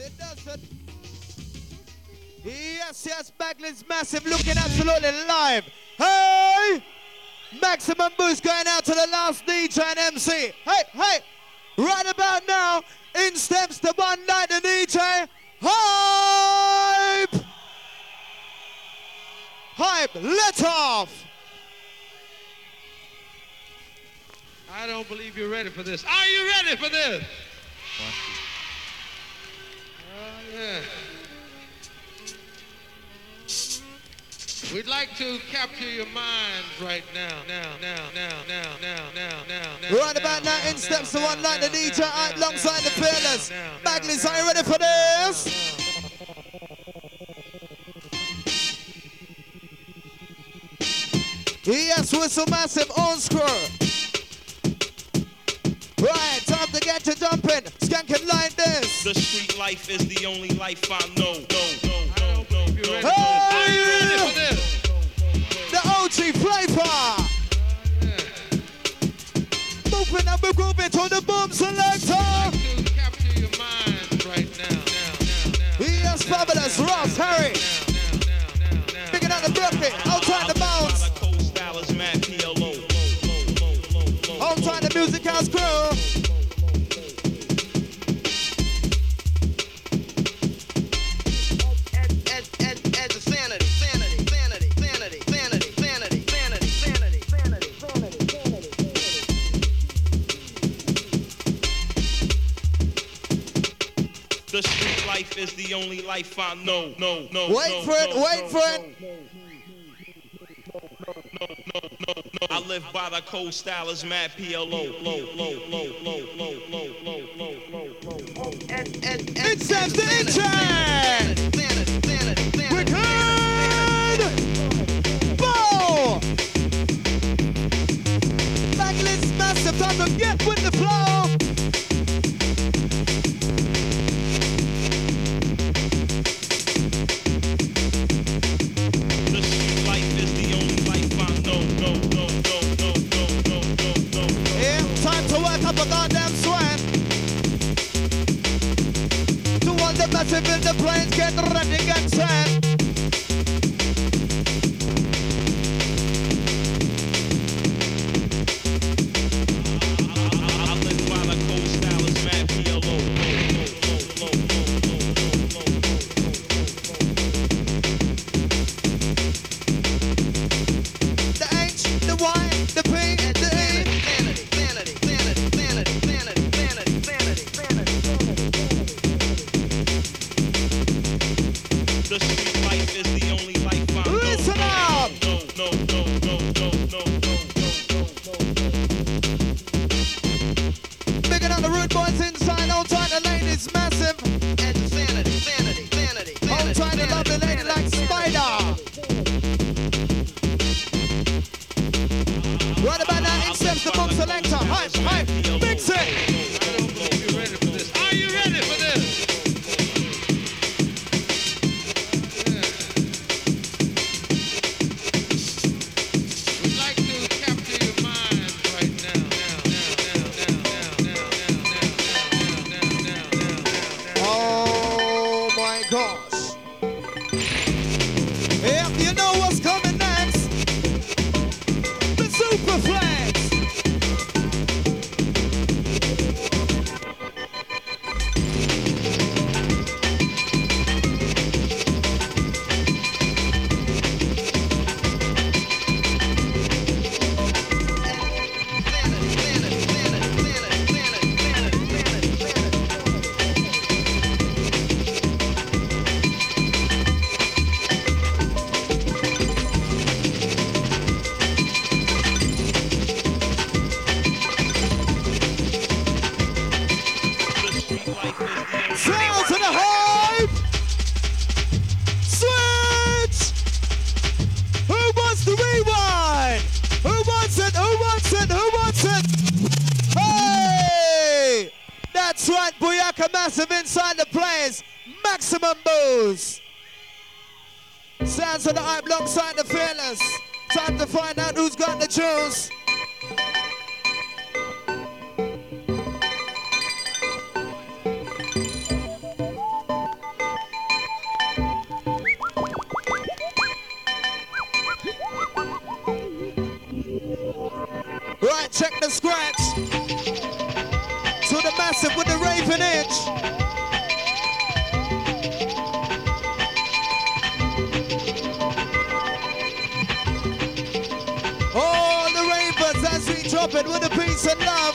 doesn't. Yes, yes, Baglin's massive, looking absolutely live. Hey! Maximum boost going out to the last DJ and MC. Hey, hey! Right about now, in steps the one night the DJ. Hype! Hype, let off! I don't believe you're ready for this. Are you ready for this? Yeah. We'd like to capture your minds right now. Right about now, in steps the one night the DJ alongside the Fearless. Bagley's, are you ready for this? Yes, Whistle Massive on screw. Right, time to get you jumping. Skanking like this. The street life is the only life I know. Hey! The OG flavor. Moving up a group into the boom selector. Capture your minds right now. Yes, fabulous. Ross, Harry. Picking out the Brooklyn. Outside the bounce. Outside the music house crew. The street life is the only life I know. Wait for it. I live by the cold stylers, mad PLO. It's the intern. We're good. Boom. Backlist massive, time to get with the flow. Massive in the planes, get ready, get set. I live by the cold stylers, mad PLO. The H, the Y, the P, the E. The street life is the only life I know. Listen up! No. Bigger than the rude boys inside, outside the ladies massive. Outside the lovely lady like Spider. Right about now, in steps the boom selector. Hype, mix it. I don't believe you're ready for this. Are you ready for this? Massive inside the place, maximum boost. Sounds of the hype alongside the Fearless. Time to find out who's got the juice. to the massive with the raving itch. All the ravers as we drop it with a peace and love.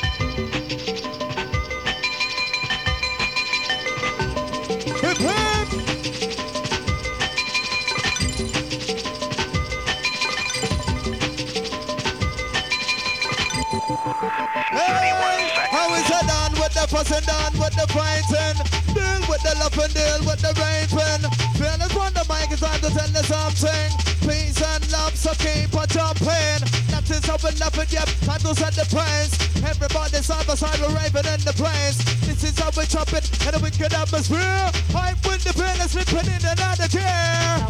Hip hip! Hey, how is it done with the fussing, done with the fighting? Deal with the love and deal with the raping. Feelings on the mic, it's time to tell you something. Peace and love, so keep on jumping. That is how we love it, yep, time to set the pace. Everybody side by side, we're raving in the place. This is how we chop it in a wicked atmosphere. I'm with the pen and slipping in another chair.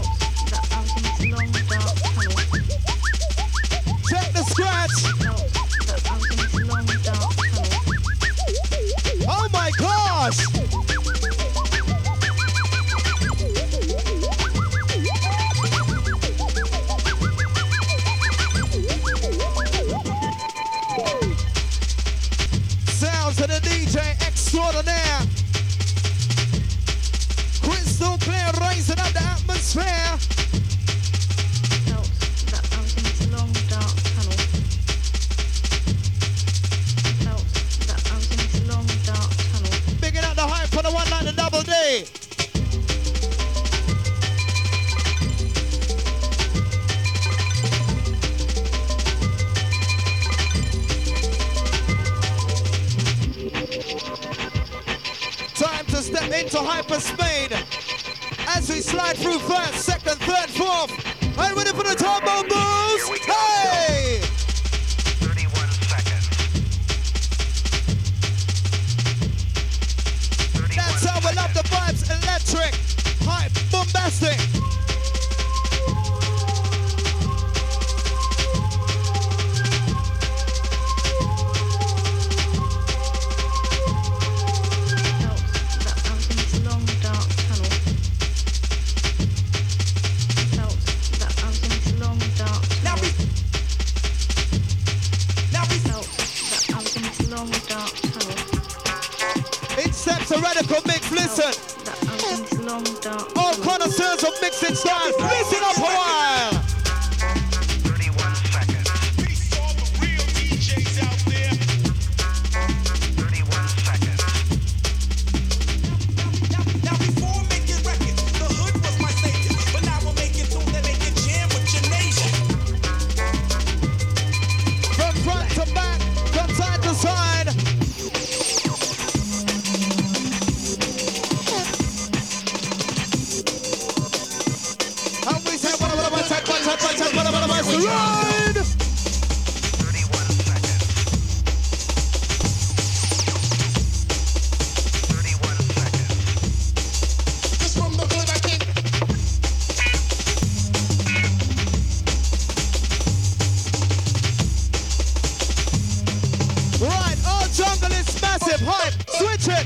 Check the scratch. Oh my gosh! Sounds of the DJ extraordinaire. Crystal clear, raising up the atmosphere. Bigging up the hype for the one like the double D. Time to step into hyperspeed as we slide through first, second, third, fourth. Are you ready for the turbo boost? Hey! 31 seconds. 31 That's how we love the vibes. Electric, hype, bombastic. It steps a radical mix, listen. All connoisseurs of mixing style, listen up a while. 31 seconds. Peace to all the real DJs out there. 31 seconds. Now before making records, the hood was my savior. But now we're making tunes that make you jam with your nation. From front to back, from side to side. And we say, what about ride? 31 seconds. 31 seconds. Just from the hood, I think. Right, all jungle is massive, hype, switch it.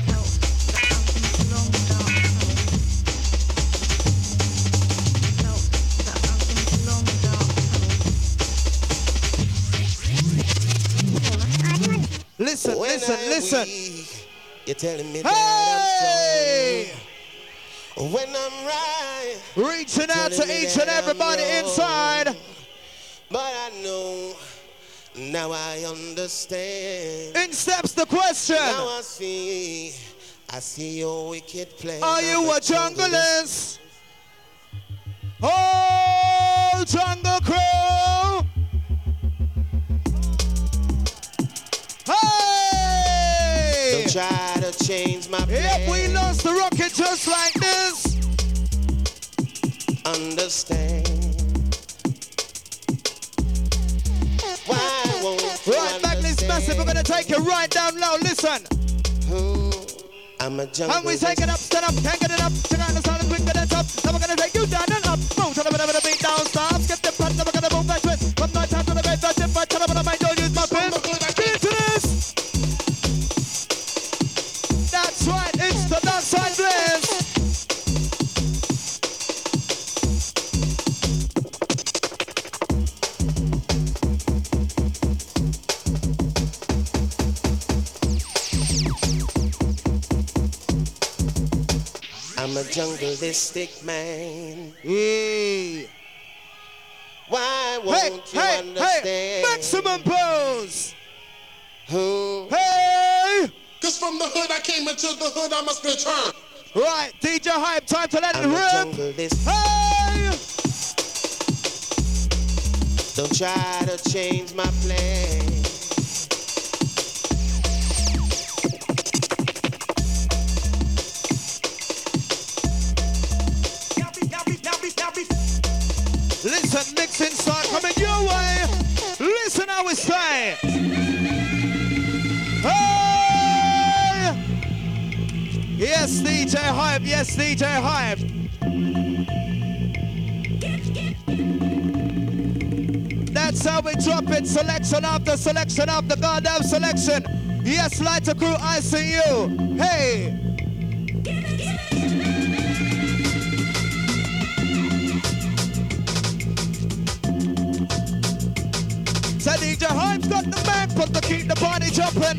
Listen, listen. You're telling me Hey! that I'm sorry. When I'm right, Reaching out to each and everybody inside. but I know, now I understand. In steps the question. Now I see your wicked plan. Are you a junglist? Oh, jungle crew! Hey! Don't try to change my plan. Yep, we lost the rocket just like this. Understand. Why won't you Right back, this massive. We're gonna take it right down low. Listen. I'm a jungle. And we take it up, stand up, can't get it up. Check out the sound and quick get it up. Now we're gonna take you down and up. Move to the bit of the beat down, stop. Skip the front, now we're gonna move back to it. From night time to the bed, that's it. But tell them I might don't use my pen. Get into this. That's right, it's the dark side blaze. I'm a jungleistic man. Yeah. Why won't you understand? Hey, maximum pose. Who? Hey. Cause from the hood I came into the hood I must return. Right, DJ Hype, time to let it I'm a rip. jungleist. Hey. Don't try to change my plan. Listen, mixing start coming your way. Listen how we say. Hey! Yes, DJ Hype. Yes, DJ Hype. That's how we drop it. Selection after selection after goddamn selection. Yes, Lighter Crew, I see you. Hey! So DJ Hype's got the back, but to keep the party jumping.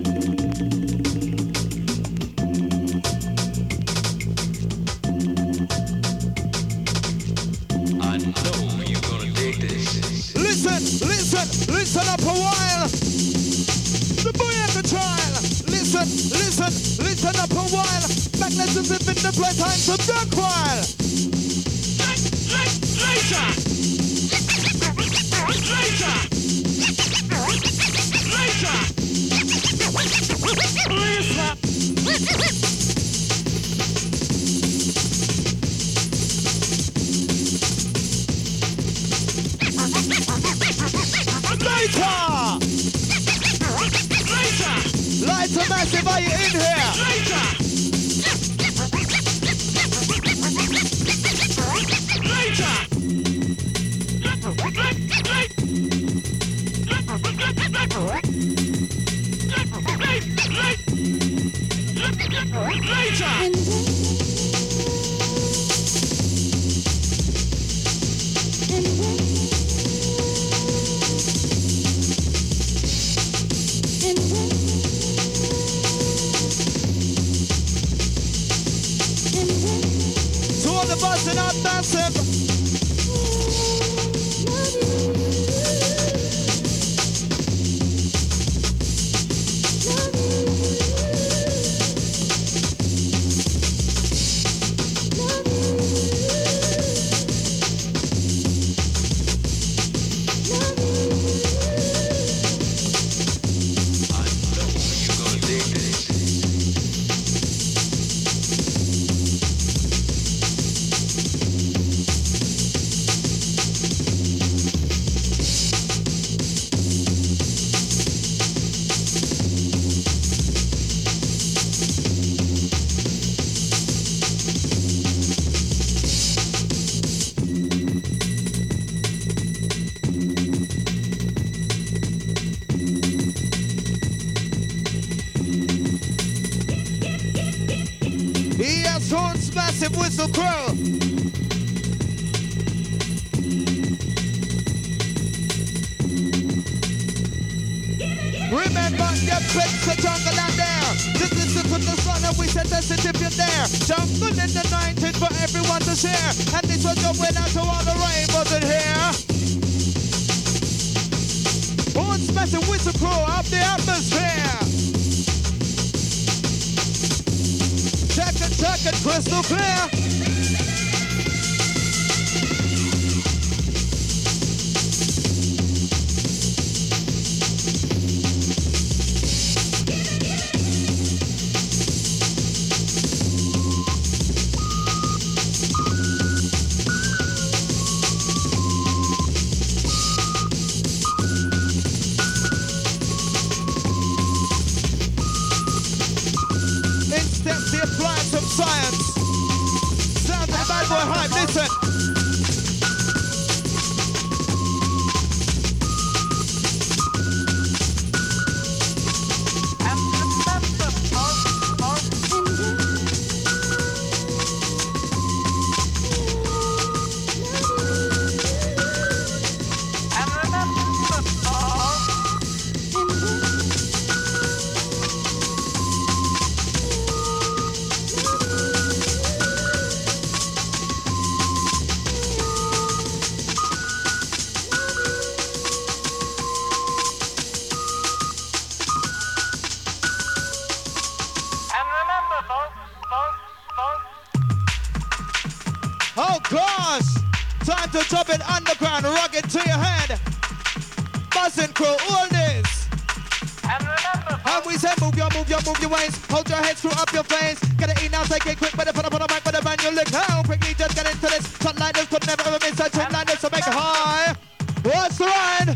I know you're gonna dig this. Listen up a while. The Boyaka trial. Listen up a while. Magnetism in the playtime to duck while. Lighter Massive, are you in here? To all the buzzing up massive. He has horns, massive whistle crow. Remember, get fixed the jungle and there. Just listen to the song and we said that's it if you're there. Jungle in the 90s for everyone to share. And this was your winner to all the rainbows in here. Horns, massive whistle crow up the atmosphere. Check it, crystal clear. In steps the appliance of science. Sound of the bad boy hype, listen. us. Time to drop it underground, rock it to your head. Buzzing crew, all this. And remember, And we say move your waist. Hold your head, screw up your face. Get it in now, take it quick, but put up on the mic, but the band you lick. How quickly just get into this. Shot like this, could never ever miss a trip like this, so make it high. What's the ride?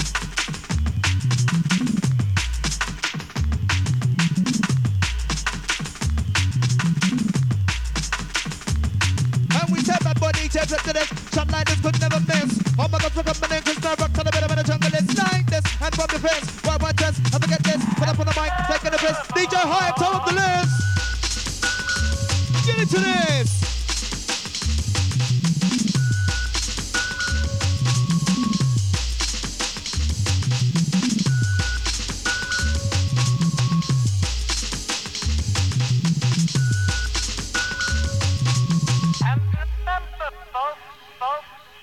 And we say bad body, take it to this. Shot like this, could never miss. Oh my God, look up my name, cause now rock to the bottom of the jungle. It's like this, and from the fence. One test, have to get this. Put up on the mic, taking the piss. DJ Hype, top of the list. Get into this. and remember, folks.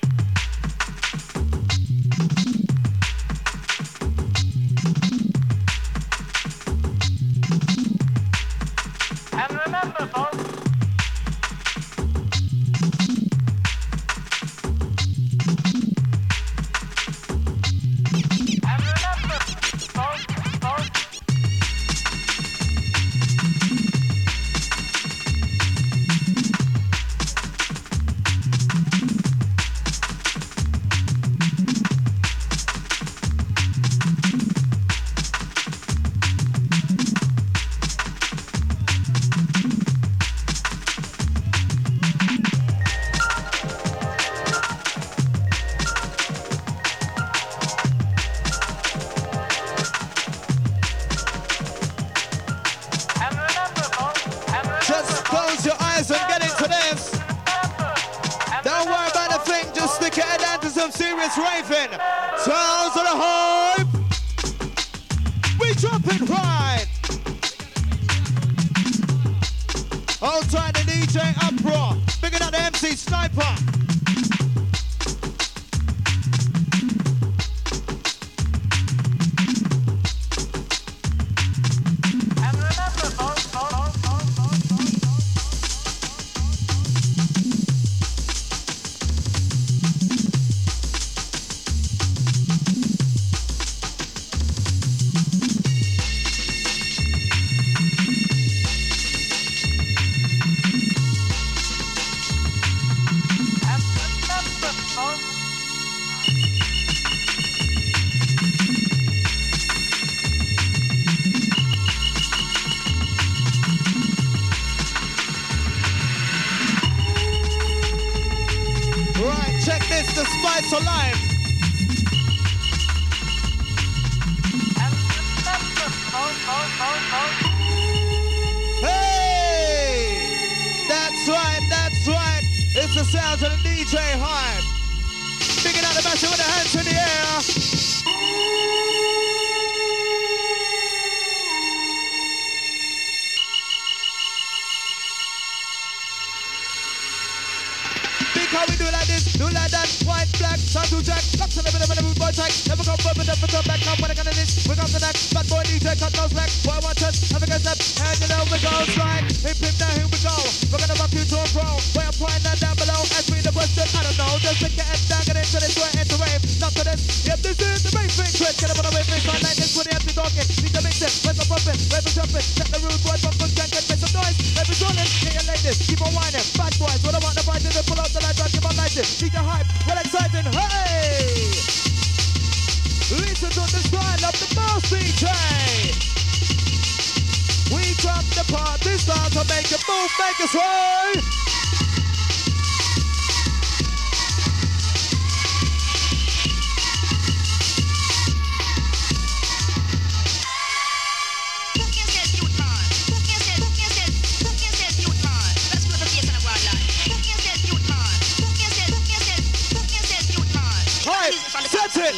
And remember, folks. And remember, folks. And remember, folks. And remember, Just close your eyes and get into this. Don't worry about the thing, just stick your head down to some serious raving. Sounds of the hype. We drop it right. Hold tight the DJ Uproar. Bigger than the MC Sniper. And remember, folks. And remember, folks. Right, check this, the Spice Alive. And remember, folks. Hey! That's right. It's the sounds of the DJ Hype. Big it out the massive with the hands in the air. Big how we do like this, do like that. White, black, sound to jack. Lock to the middle of the boot boy track. Never come forward, never come back. Come when I got this. We come to that. Bad boy DJ, cut no slack. Boy, one touch, have a good step. And you know we go slide. Hip hip, now here we go. We're gonna rock you to a pro. Where I'm flying that down below. Ask me the question, I don't know. Just pick your head down, get into this, we're into rave. Not to this. Yep, this is the rave thing. Chris, get up on the wave thing. Sound like this with the empty talking. Need to mix it. Where's the pumping? Where's the jumping? Set the rude boy, bump, push, make some noise. Every rolling, get your ladies. Keep on whining. Bad boys, what I want the fight to pull out the light, keep on lighting. DJ Hype, well exciting. Hey! Listen to the style of the mouse DJ. We drop the party start to make a move, make us sway. Hype, set it.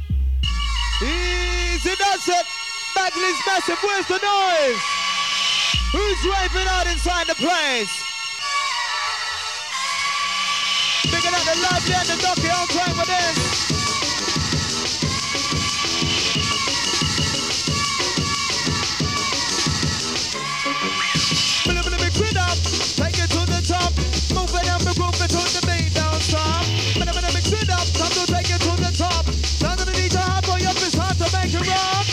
Easy, that's it. Bagley's massive, where's the noise? Who's raving out inside the place? Picking up the lively and the donkey on time with this. Grid up, take it to the top. Move it up and groove it to the beat down top. Mix it up, time to take it to the top. Sound of the DJ hard boy up, it's hard to make it rock.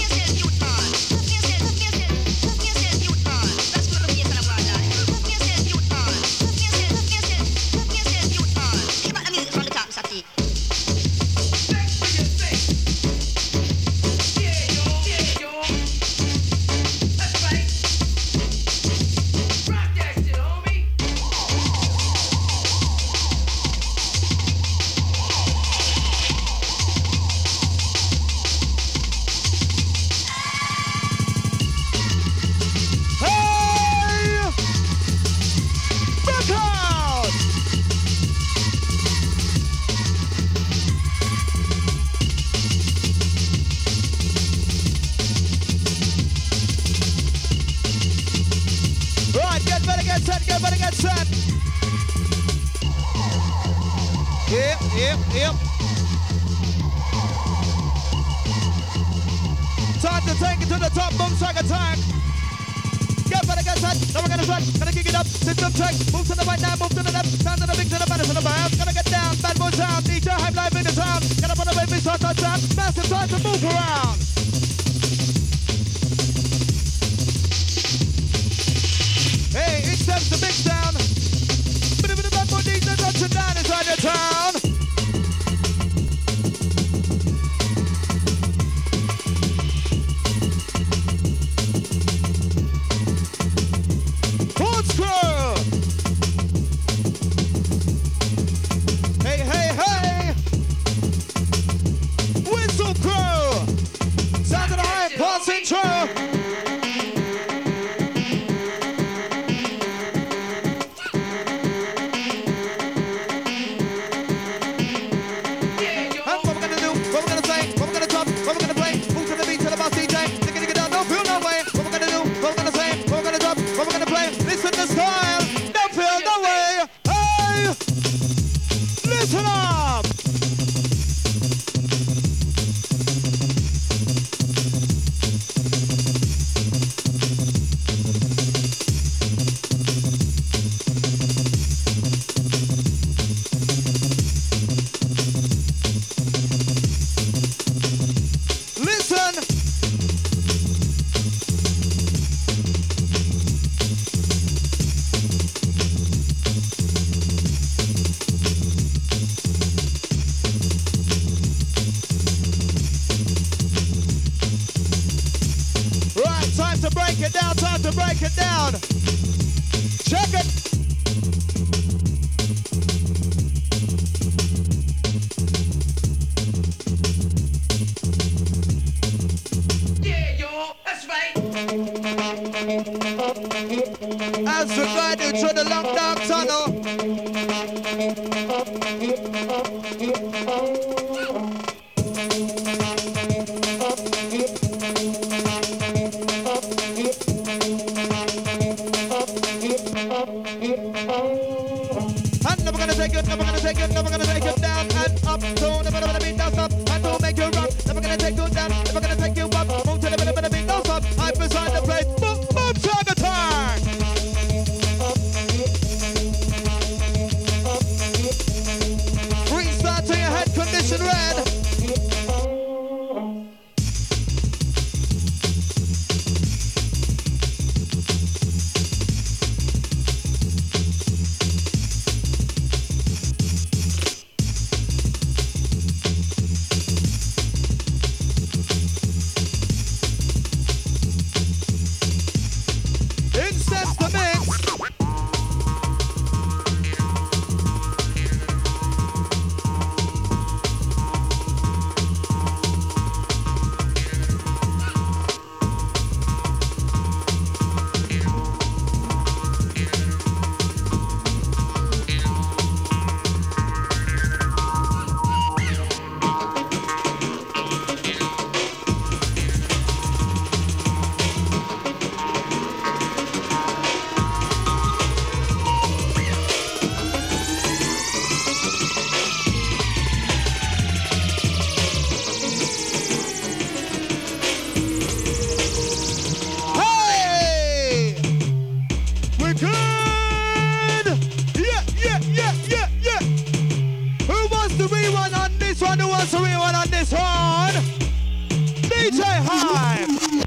Yep. Time to take it to the top, boom, strike attack. Get better, get set. Now we're gonna try, gonna kick it up, system check. Move to the right now, move to the left. Sound to the big, to the baddest, to the bounce. Gonna get down, bad boy sound. DJ hype live in the town. Get up on the baby, start that sound. Massive time to move around. Hey, it steps the big sound. Bit of the bad boy DJ touching down inside the town. Break it down. Check it. Yeah, y'all, that's right. As we glide through the long dark tunnel. Never gonna take it down and up. So never gonna beat down stop. And don't make you run. Never gonna take you down. Never gonna take you up. Move to the middle, beat don't stop. I beside the place. Boom, boom, tag attack. Restart to your head condition red. DJ Hype.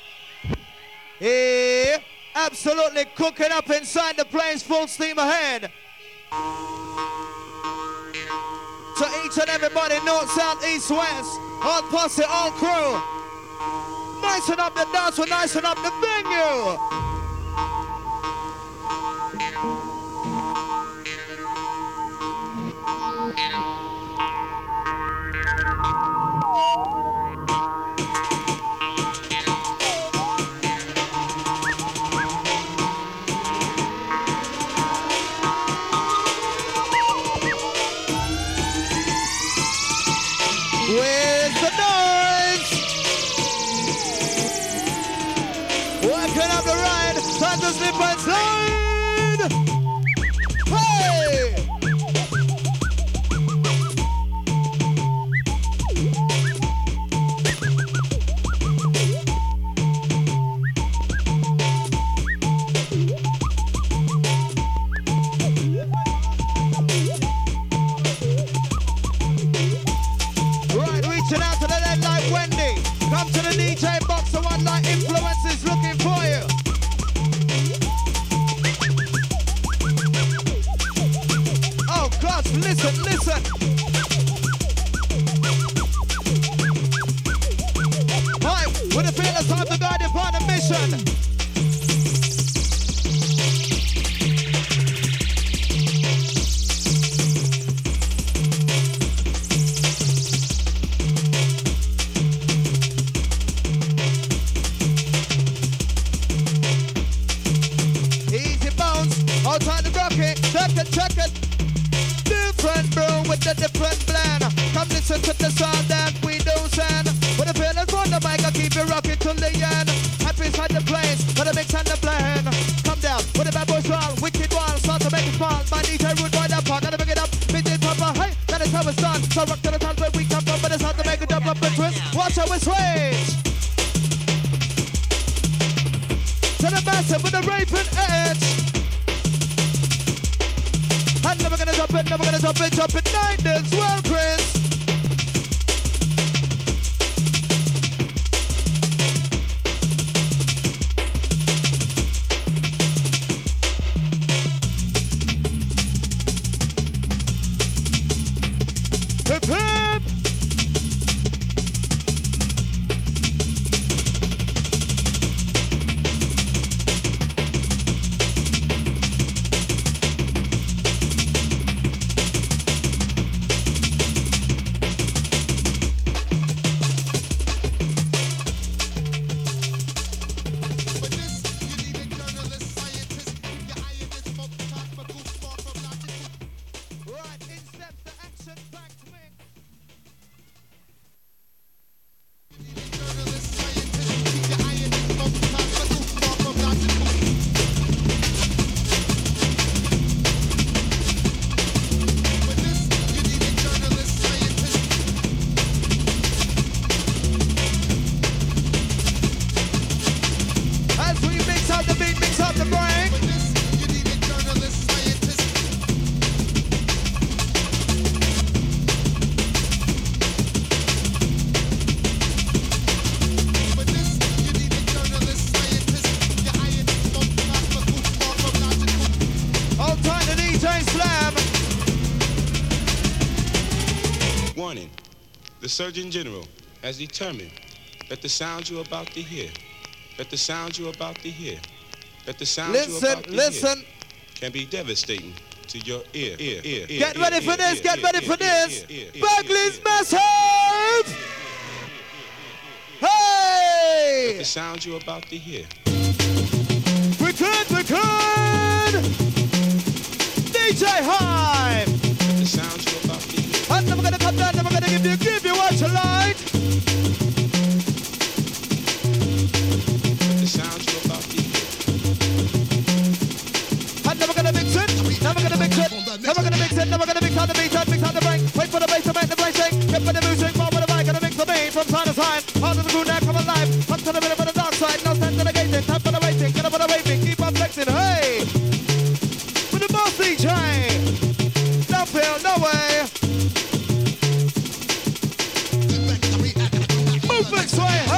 Yeah, absolutely cooking up inside the planes, full steam ahead. To each and everybody, north, south, east, west, all posse, all crew. Nicing up the dance, we're nicing up the venue. Where's the noise? Working up the ride, time to slip and slide. Hey! Right, reaching out to the dead like Wendy. Come to the DJ box, the one like influences looking for you. Oh gosh, listen, listen. Right, with the feel it's time to guide you upon a mission. Easy bounce, all time to rock it, check it. Different brew with the different blend. Come listen to the sound that we do send. With the feelings on the mic, I keep it rocking till the end. Happy inside the place, for the mix and the blend. Come down, with the bad boys roll, wicked wild, start to make it fun. My DJ root right up, I'm gonna bring it up, beat it proper, hey, that is how it's done. So rock to the time where we come from, but it's hard to make it jump up and twist. Watch how we switch. To the massive with the raping edge. And never gonna drop it, jump it, 9 days, well, Chris. Hip hip. Right, in steps the action-packed mix. As we mix up the beat, mix up the break. All time to DJ Slam. Warning, the Surgeon General has determined that the sound you're about to hear, that the sound you're about to hear, that the sound you're about to Listen. hear can be devastating to your ear. Get ready for this, get ready for this. Bagley's Massive! Hey! The sound you're about to hear. We could! DJ Hype! The sound you're about to hear. I'm never gonna come down, never gonna give you what you like. The sound you're about to hear. I'm never gonna mix it, never gonna mix it, never gonna mix it, never gonna mix on the beat, mix on the break. Wait for the bass to make the break shake. Get for the music, more with the mic, gonna mix the beat from side to side. All of the crew now come alive. Up to the middle of the dark side, no sense in the gazing. Time for the waiting, get up for the waving, keep on flexing, hey! With the boss DJ, no feel, no way. Movement sway.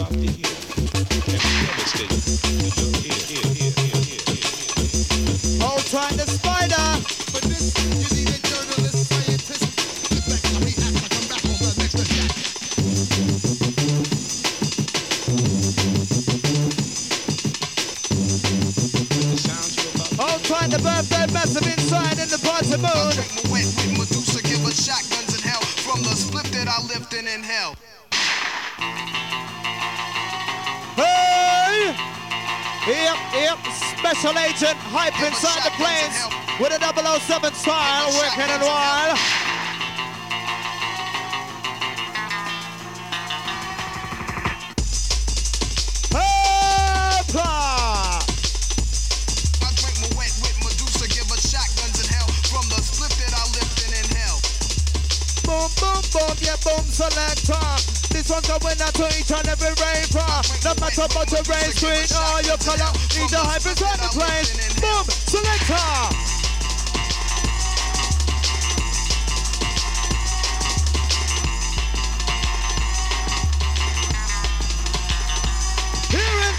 about to hear can be devastating to your ear. Hold tight the spider. For this, you need a journalist, scientist. Sit back and react like I'm back on the next attack. The sounds you're about to Hold tight the birthday massive inside in the party moon. Drink my wet with Medusa, give us shotguns in hell from the split that I lived in hell. Hey! Yep. Special agent hype inside the planes with a 007 style, working and wild. Hoppa! I drink my wet with Medusa, give us shotguns in hell from the split that I lived in hell. Boom, boom, boom, yeah, boom, selector. This one's going out to each and every raver. No matter what your race, green or your color, need the hype inside the place. Boom, selector. Hear it.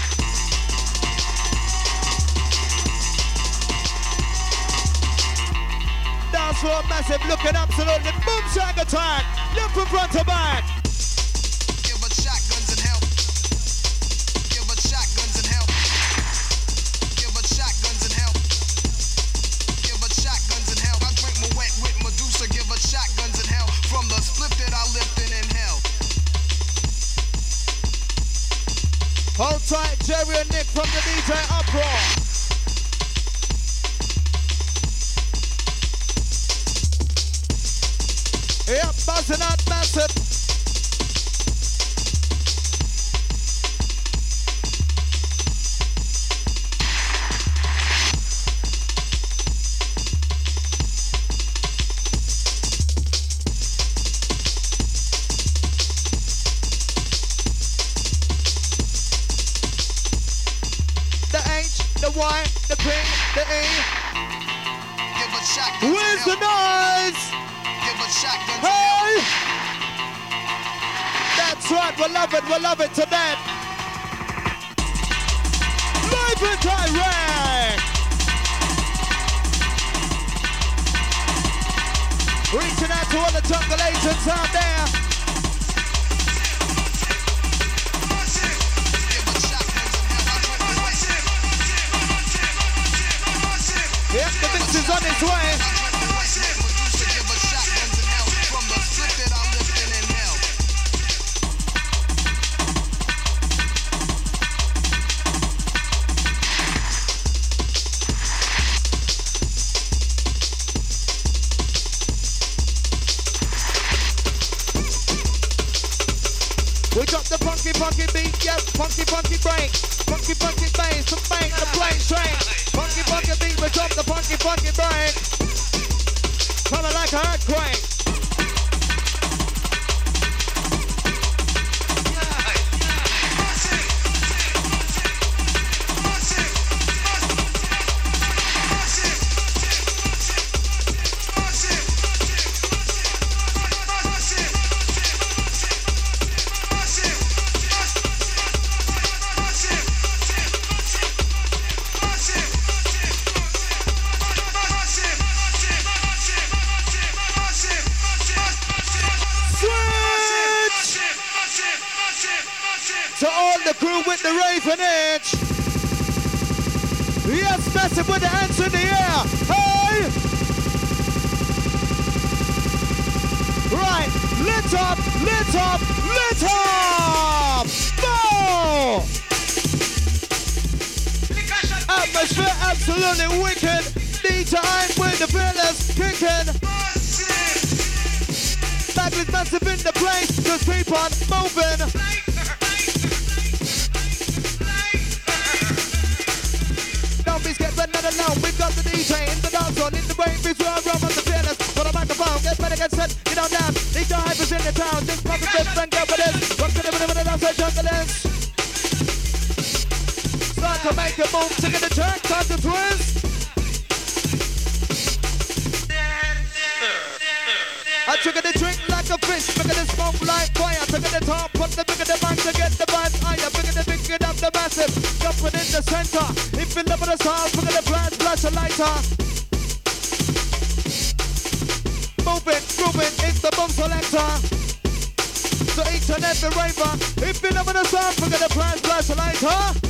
Dance floor massive, looking absolutely boom, shag attack. Left from front to back. Give us shotguns in hell. Give us shotguns in hell. Give us shotguns in hell. Give us shotguns in hell. I drink my wet with Medusa, give us shotguns in hell from the split that I lived in hell. Hold tight, Jerry and Nick from the DJ Uproar. Yep, buzzing out massive. The H, the Y, the P, the E. Give us shotguns Where's in the hell. noise? Give us shotguns in Hey! hell. That's right, we love it to death. Live and direct! Reaching out to all the jungle agents out there. Give us shotguns in hell. I drink my wet. Yep, the mix is on its way. I drink my wet with Medusa, give us shotguns in hell from the split that I lived in hell. We got the funky beat, yep, funky break, funky bass, the bang, the plane train. Funky beat, we drop the funky break. Coming like an earthquake. To all the crew with the Raven Edge. Yes, massive with the hands in the air. Hey! Right, lit up. Boom! Atmosphere absolutely wicked. DJ with the fearless kicking. Magnus massive in the place. Just keep on moving. Get ready to know. We've got the DJ in the dance on in the brain. Biz where I run on the fearless. Got a microphone. Get ready, get set. You know now. DJ hype is in the town. Just pop the fist and go with it. Rock to the rhythm of the dance. Junglers. Start to make a move. Taking the track. Time to twist. I trigger the drink like a fish. Trigger the smoke like fire. Trigger the top. Put the bigger the mic to get the vibes higher. weapon in the center. If you love the sound, we're gonna flash a lighter. Moving, grooving, it's the boom selector. So each and every raver, if you love the sound, we're gonna flash a lighter.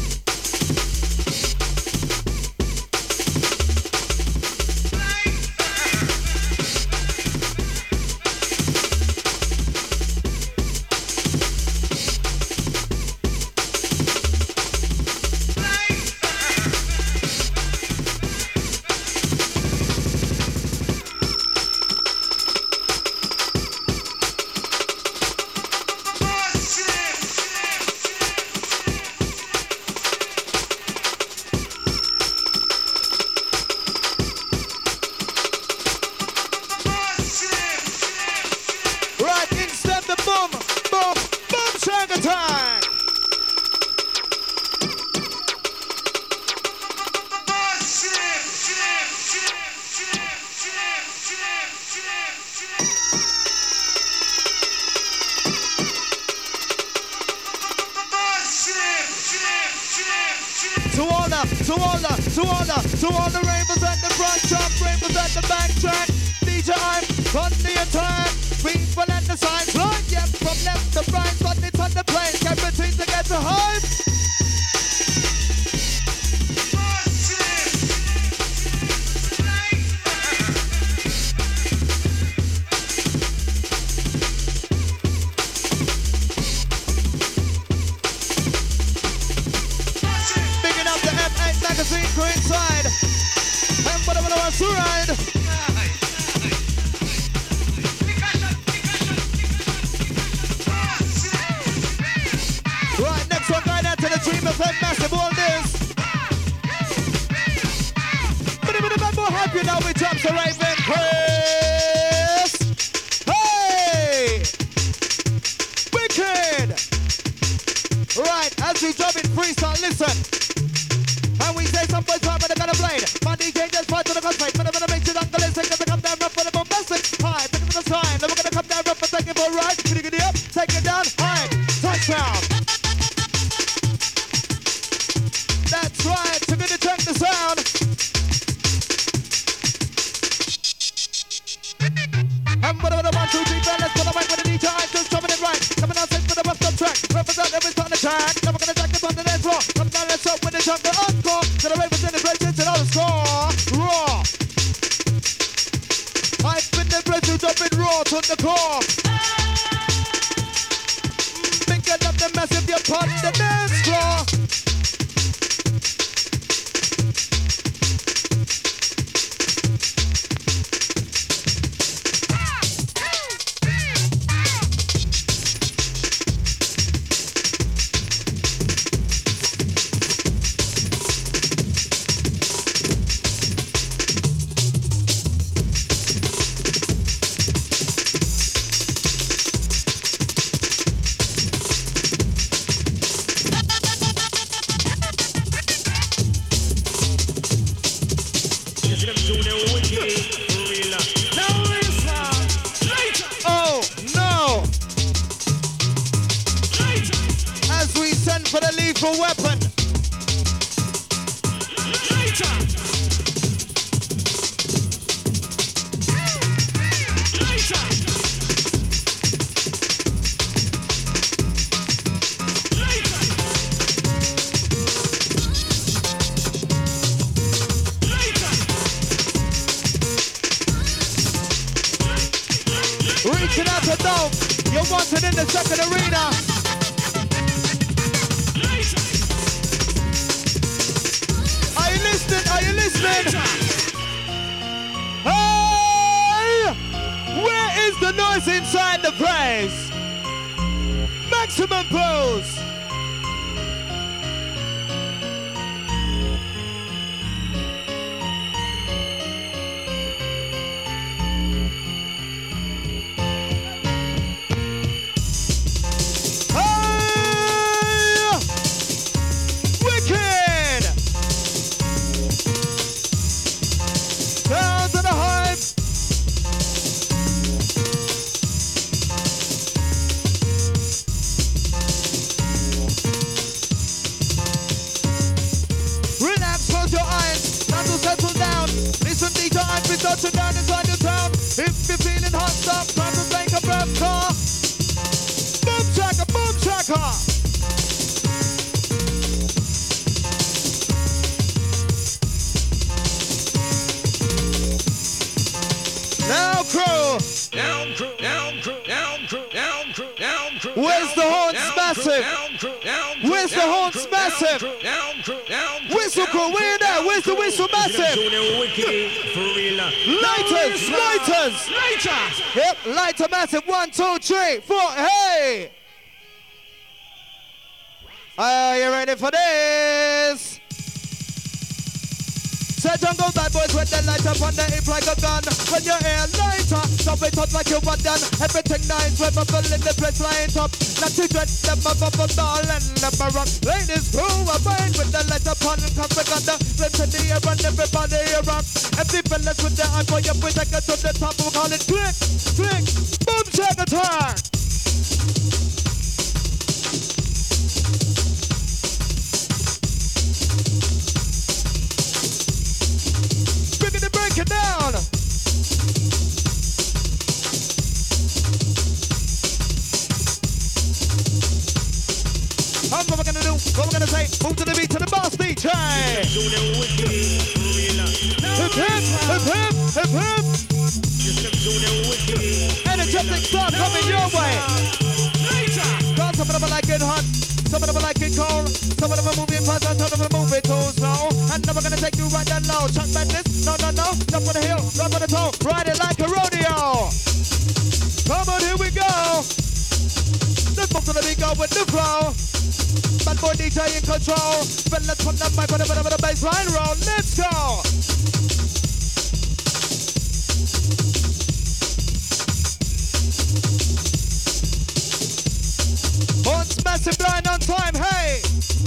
To all the ravers at the front track, ravers at the back track. DJ I'm on the attack. People at the sides, right? Yep, from left to right, but it's on the plane. Everything to get to hype. Bigging up the M8 magazine crew inside. And whatever I want to ride. Right, next one going out to the Dream FM Massive all this. But a bit of more happy now we jump to Raven Chris. Hey! Wicked! Right, as we jump in freestyle, listen. And we say some boys talk about the kind of blade. My DJ just fight to the cosplay. But I'm gonna make sure uncle is taking to come down rough for the bombastic. High, pick up the time. Then we're gonna come down rough and take it for a ride. Get it up, take it down, high. Touchdown. That's right, so gonna check the sound. And whatever the 1, 2, 3, 4, let's put the mic with the DJ. I'm just coming in right. Coming out, take for the bust up track. Represent every on the track. Never gonna jack it on the dance floor. Come down, let's up with the jungle encore. To the ravers in the places and all the score. Raw. I spin the bread up in raw to the core. Thinking of the massive, you're on the dance floor. Oh no! As we send for the lethal weapon. Reaching out to Dove, you're wanted in the second arena. Are you listening? Are you listening? Hey! Where is the noise inside the place? Maximum pose. touching down inside the town. If you're feeling hot, stop, time to take a breath, car. Boom chaka, boom chaka. Now crew. Down crew, down crew, down crew, down crew, down crew. Where's the horns massive? Where's the horns massive? Whistle crew, where there? Where's the whistle massive? Lighters, lighters. Yep, lighter massive. 1, 2, 3, 4. Hey! Are you ready for this? Say jungle bad boys with the light up on the hip like a gun. When your hair lighter, stop it up like you were done. Everything nice, we're in the place light up. Not to dread them up a ball and never rock. Ladies who are fine with the light up on cause we got the flips in the air and everybody here rock. And the fellas with the eye for you, we take it to the top. We call it click, click, boom, check attack. Break it down. What we're gonna do, what we're gonna say, move to the beat to the boss DJ. Hip hip, hip hip, hip hip. Energetic start coming your way. Some of them like it hot, some of them like it cold, some of them are moving fast and some of them are moving too slow. And now we're gonna take you right down low. Chuck madness, no, no, no, jump on the hill, jump on the toe, ride it like a rodeo. Come on, here we go. Let's move to the beat, go with the flow. Bad boy DJ in control. But let's put that mic on the baseline roll. Let's go. Horns massive line on time, hey!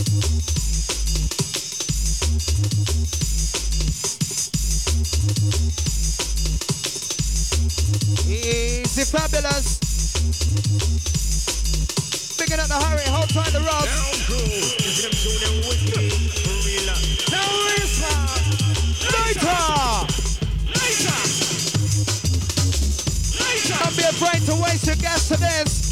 Easy fabulous. Picking up the hurry, hold tight the rods. Later! Don't be afraid to waste your gas to this.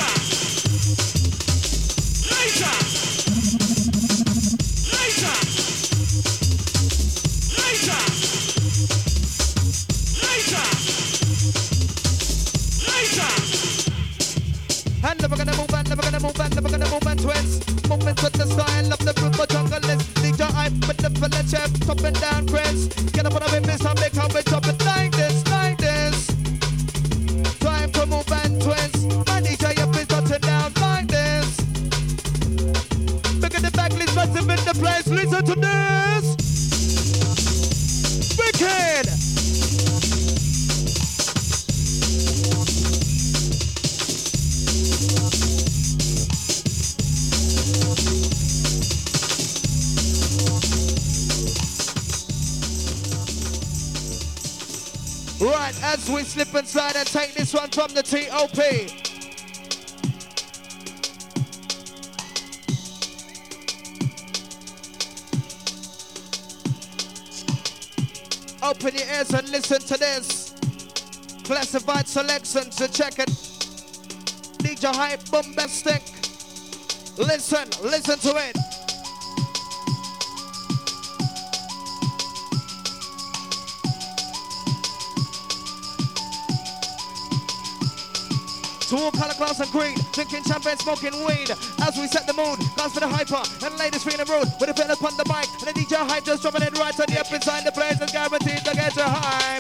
And never gonna move, and never gonna move, and never gonna move, and twins. Movements with the style of the Brooklyn jungle is. DJ hype with the fella chef, up and down, friends. Get up on a business and make how we drop it like this, like this. Time to move and twist. My DJ up is touching down like this. Look at the backlist massive in the place. Listen to this. Wicked. Right, as we slip inside and take this one from the TOP. Open your ears and listen to this. Classified selections, so check it. DJ Hype, bombastic. Listen to it. To all color, class and creed, drinking champagne, smoking weed. As we set the mood, dance for the hyper, and ladies feeling rude. With a pen upon the mic, and the DJ Hype just dropping it right on the up inside the place, and guaranteed to get your hype.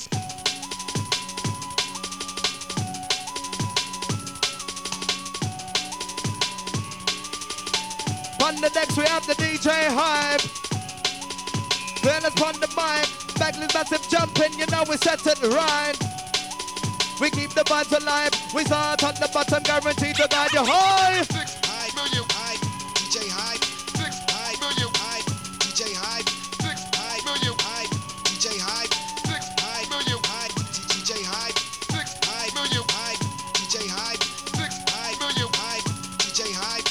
On the decks we have the DJ Hype. Fellas on the mic, backlist massive jumping, you know we set it right. We keep the vibes alive. We start on the bottom, guaranteed to guide you high. 6 million hype, DJ Hype. 6 million hype, DJ Hype. 6 million hype, DJ Hype. 6 million hype, DJ Hype. 6 million hype, DJ Hype. 6 million hype, DJ Hype.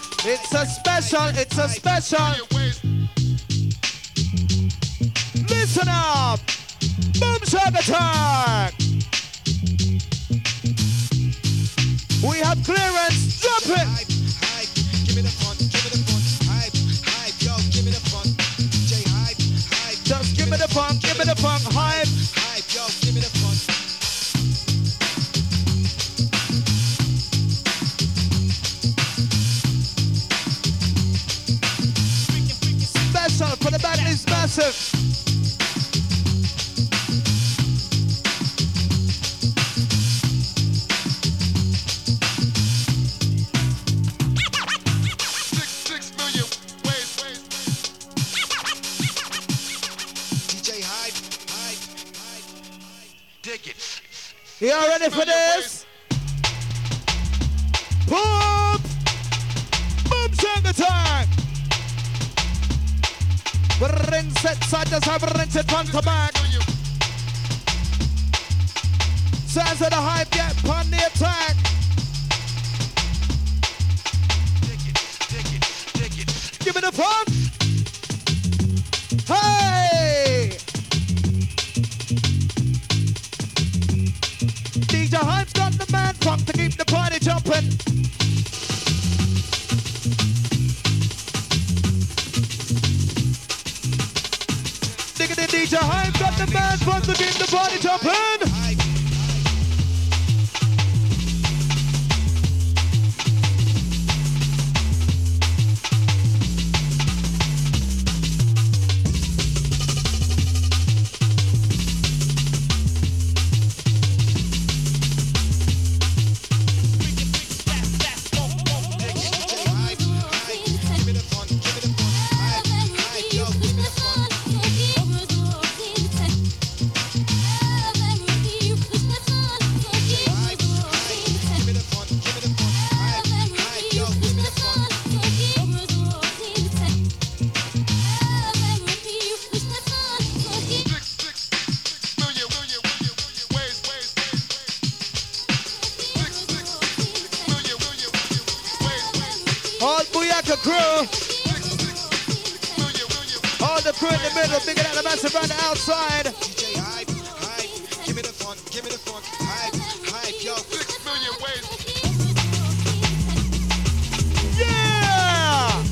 It's a special. Listen up. Boom Shag Attack. We have clearance. Drop it. Hype, hype, give me the fun, give me the fun. Hype, hype, yo, give me the fun. DJ hype, hype. Just give me the funk, give me the funk. Hype. Hype, yo, give me the fun. Special for the band is massive. Y'all ready for this? Boom! Boom Shag Attack! Bring set side to side, bring set front to back. Sounds of the hype, yeah, upon the attack. Give me the funk! Hey! DJ Hype's got the man funk to keep the party jumping. Diggity DJ Hype got the man funk to keep the party jumping. All Booyaka crew. All the crew in the middle, bigger than the massive around the outside. DJ hype, hype, give me the fun, give me the fun. Hype, hype, yo, 6 million ways. Yeah!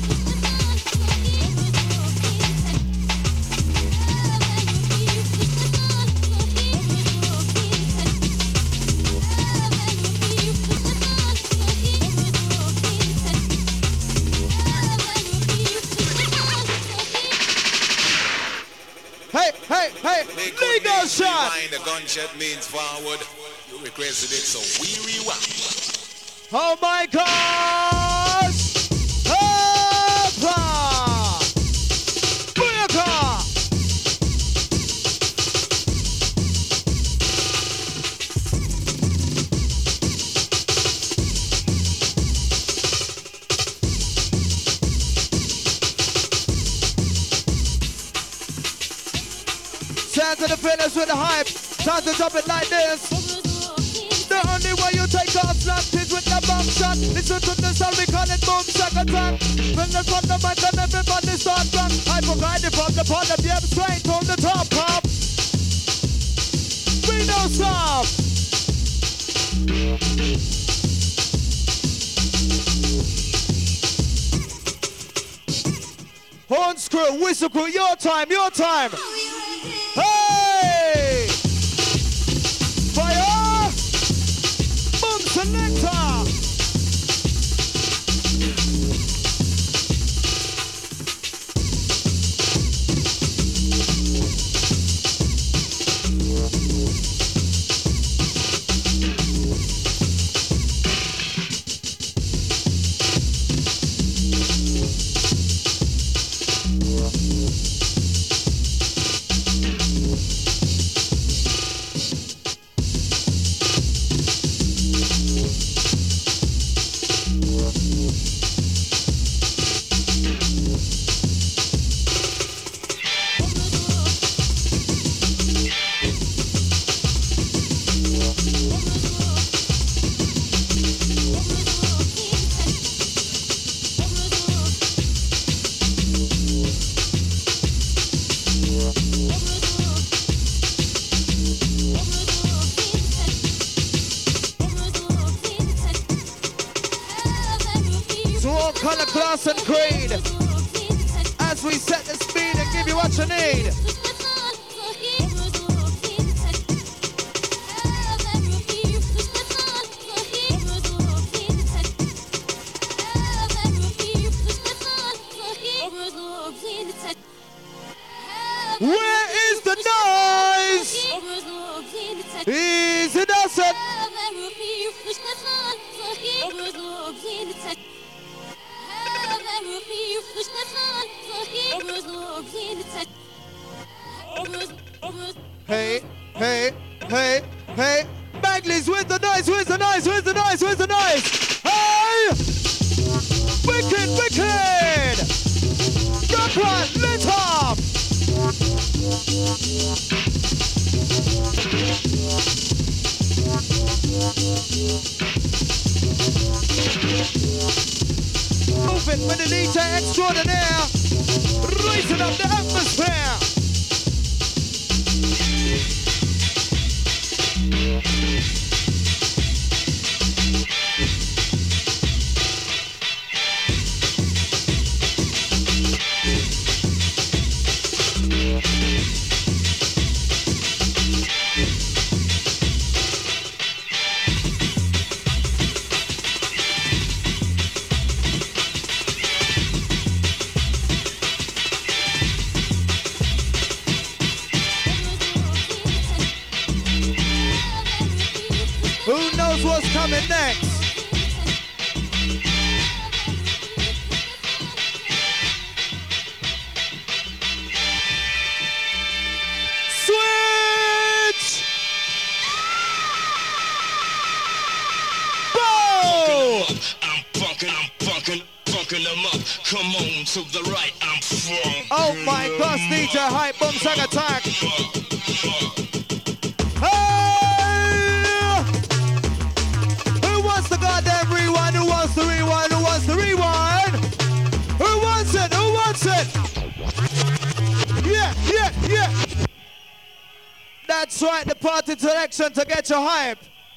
Hey, legal shot! The gunshot means forward. You requested it, so we rewind. Oh my gosh! Hoppa! Booyaka! Sound to the finish with the hype. Time to drop it like this. The only way you take off snap is with the bomb shot. Listen to the sound, we call it Boom Shag Attack. When the front of my gun, everybody start rock. I provide it from the bottom, yeah, straight on the top, pop. We don't stop. Horn screw, whistle crew, your time, your time. Hey! Fire! Boom selector! Color, class, and creed. As we set the speed and give you what you need. Where is the noise? Easy does it. Hey, hey, hey, hey. Bagley's, where's the noise? Where's the noise? Where's the noise? Where's the noise? Hey! Wicked, wicked! Rock one, lit up! Moving with the DJ extraordinaire, raising up the atmosphere. Who knows what's coming next? Switch! Boom! I'm funkin' them up. Come on to the right, I'm funkin'. Oh my gosh, DJ Hype, boom, sang attack. Hey! Who wants the goddamn rewind? Who wants the rewind? Who wants the rewind? Who wants it? Who wants it? Yeah, yeah, yeah. That's right, the party selection to get you hype.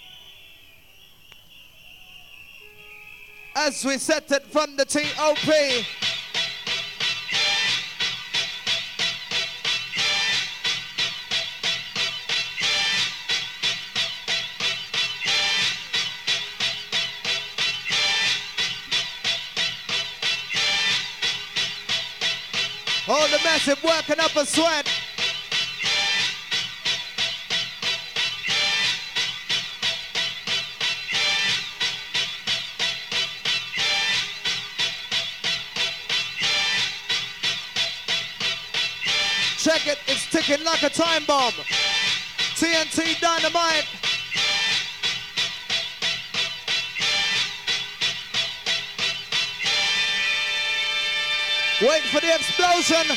As we set it from the T.O.P. All the massive working up a sweat. Check it, it's ticking like a time bomb. TNT Dynamite. Wait for the explosion.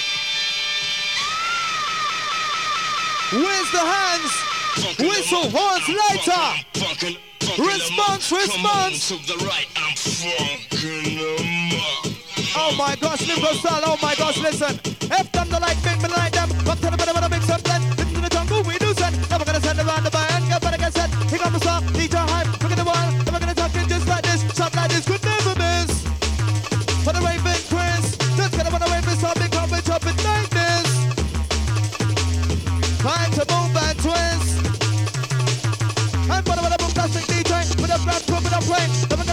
Where's the hands? Whistle, horns, lighter. Response, response. Oh my gosh, Limbo style, oh my gosh, listen. F them the like, make me like them. Up to the better, better, make some blend. Into the jungle, we do set. Never gonna send around the band, get better get set. Here comes the star, DJ Hype, look at the wall. Never gonna talk it just like this, shot like this, could never miss. For the Raven Chris, just get up on the Raven, so big up and chop it like this. Time to move and twist. And what about the boom plastic DJ, with a flat, pump it up, play.